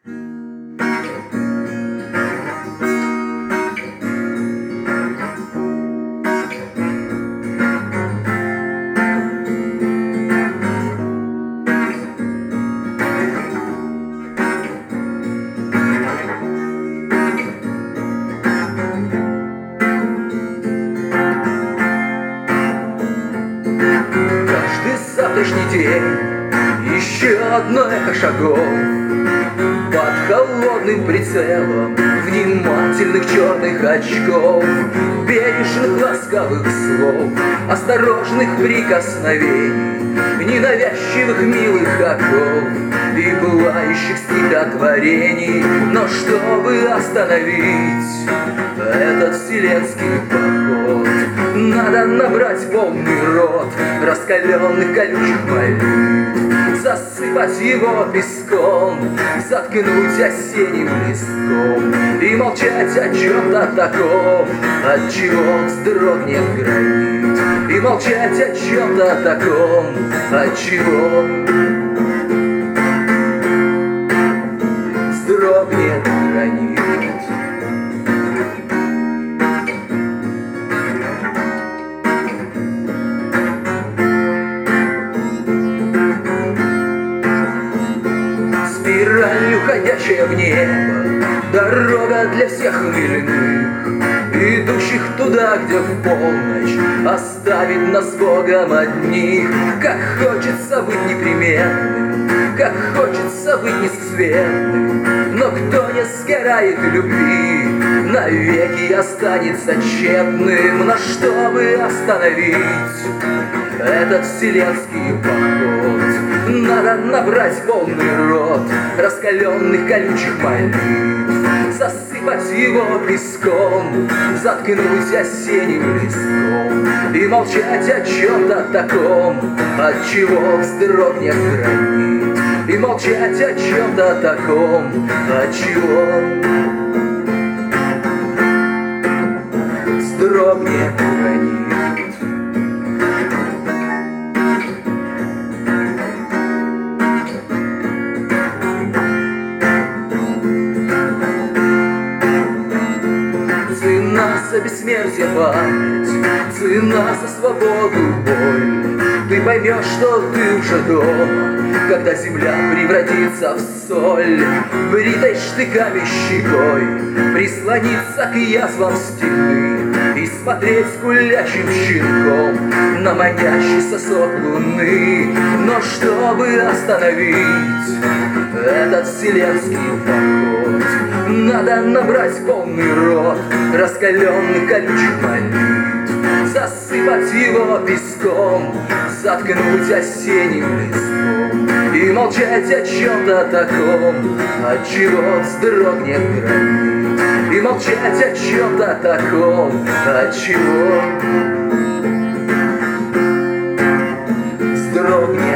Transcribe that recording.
Завтрашний день, еще одно эхо шагов под холодным прицелом внимательных черных очков, бережных ласковых слов, осторожных прикосновений, ненавязчивых милых оков и пылающих стихотворений. Но чтобы остановить этот вселенский поход, надо набрать полный рот раскаленных колючих молитв, засыпать его песком, заткнуть осенним листком и молчать о чем-то таком, от чего вздрогнет гранит, и молчать о чем-то таком, от чего вздрогнет гранит. Спираль, уходящая в небо, дорога для всех хмельных, идущих туда, где в полночь оставит нас с Богом одних. Как хочется быть непременным, как хочется быть несусветным, но кто не сгорает в любви, навеки останется тщетным. Но чтобы остановить этот вселенский поход, надо набрать полный рот раскаленных колючих молитв, засыпать его песком, заткнуть осенним листком и молчать о чем-то таком, от чего вздрогнет гранит, и молчать о чем-то таком, от чего вздрогнет гранит. Цена за бессмертие память, цена за свободу боль. Ты поймешь, что ты уже дома, когда земля превратится в соль. Бритой штыками щекой прислониться к язвам стены и смотреть гулящим щенком на манящий сосок луны. Но чтобы остановить этот вселенский поход, надо набрать полный рот раскаленных колючих молитв, засыпать его песком, заткнуть осенним листком и молчать о чем-то таком, от чего вздрогнет гранит, и молчать о чем-то таком, от чего вздрогнет